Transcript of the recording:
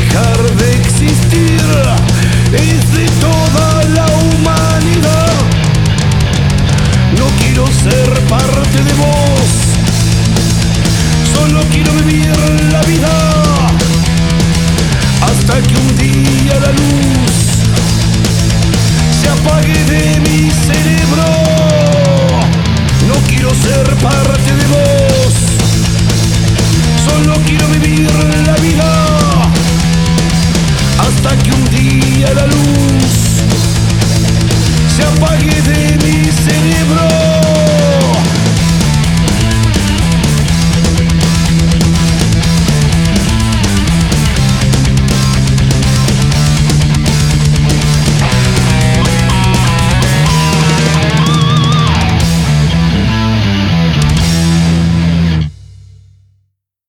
dejar de existir es de toda la humanidad. No quiero ser parte de vos, solo quiero vivir la vida hasta que un día la luz se apague de mi cerebro. No quiero ser parte de vos, solo quiero vivir la vida hasta que un día la luz se apague de mi